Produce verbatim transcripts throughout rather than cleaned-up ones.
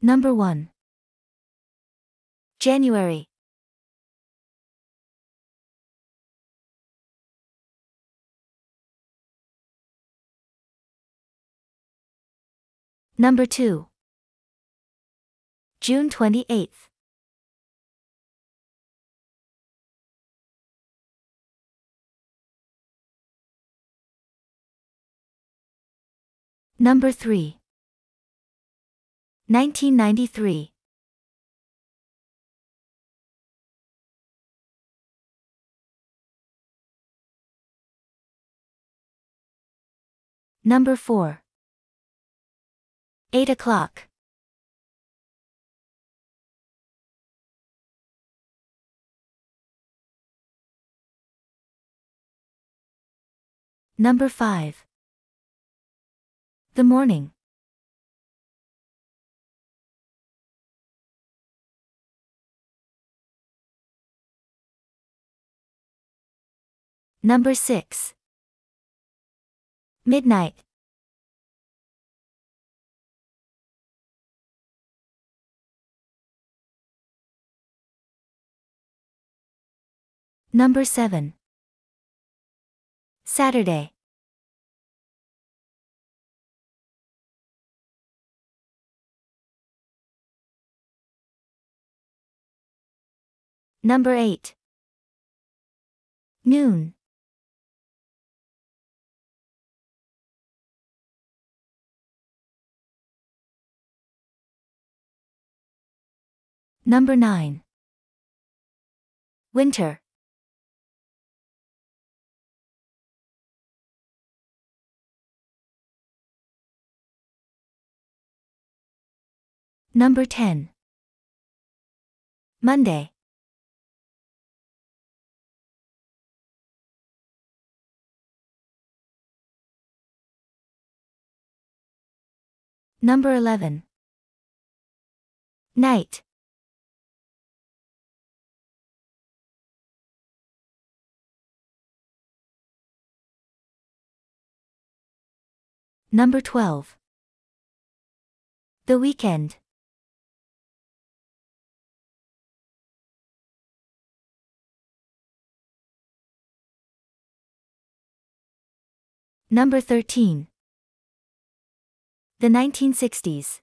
Number one. January. Number two. June twenty-eighth. Number three. nineteen ninety-three. Number four. eight o'clock. Number five. The morning. Number six. Midnight. Number seven. Saturday. Number eight. Noon. Number nine. Winter. Number ten. Monday. Number eleven. Night. Number twelve. The weekend. Number thirteen. The nineteen sixties.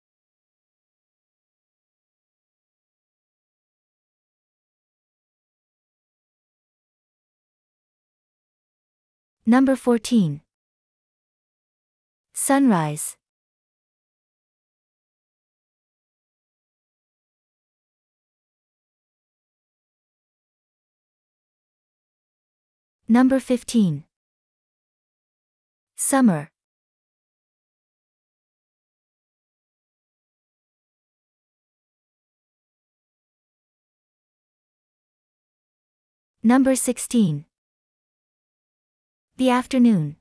Number fourteen. Sunrise. Number fifteen. Summer. Number sixteen. The afternoon.